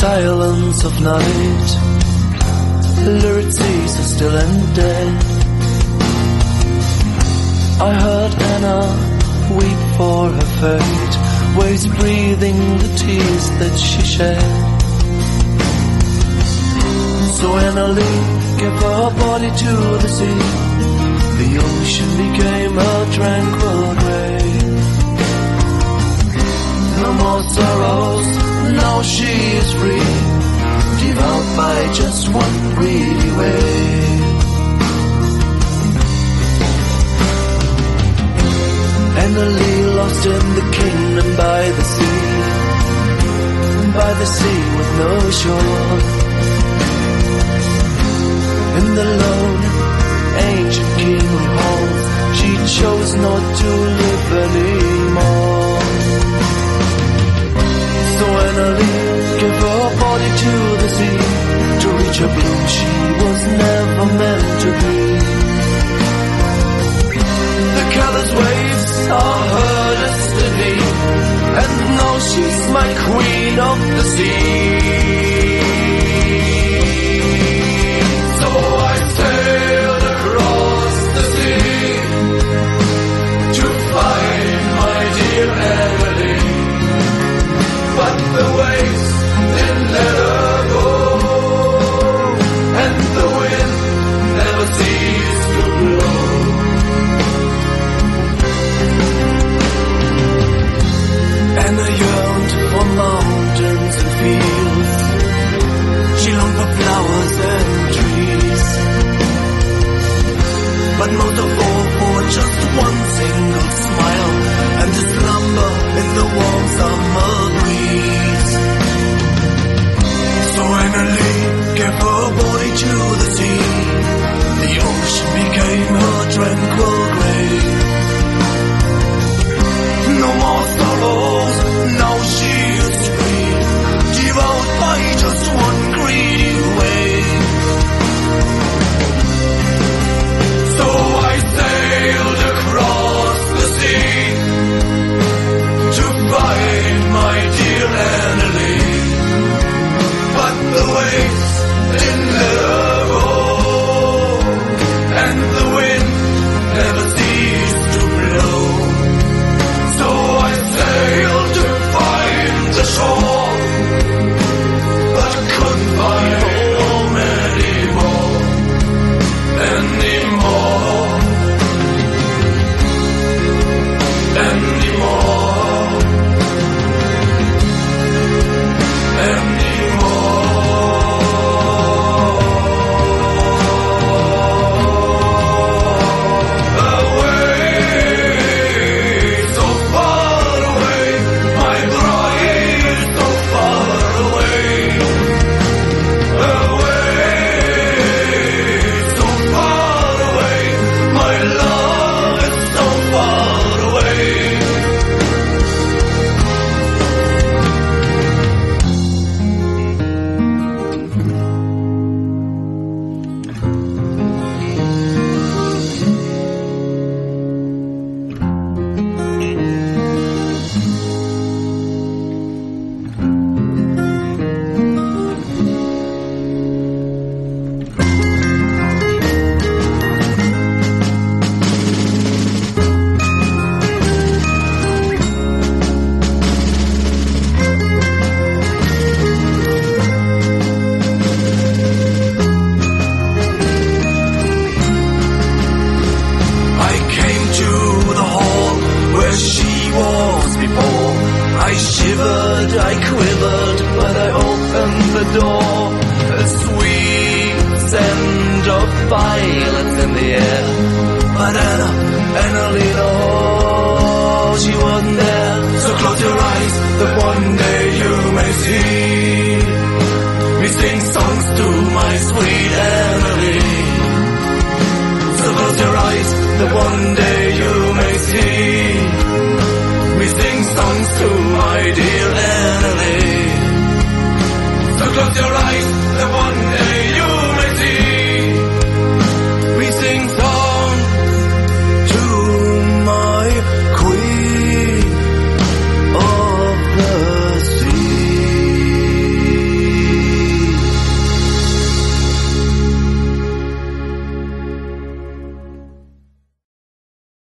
silence of night, lurid seas are still and dead. I heard Anna weep for her fate, waves breathing the tears that she shed. So Anna Lee gave her body to the sea, the ocean became her tranquil grave. No more sorrows, now she is free, devoured by just one greedy wave. Anna Lee lost in the kingdom by the sea with no shore. In the lone, ancient kingdom halls, she chose not to live anymore. So Anna Lee gave her body to the sea, to reach a bloom she was never meant to be. The callous waves are her destiny, and now she's my queen of the sea.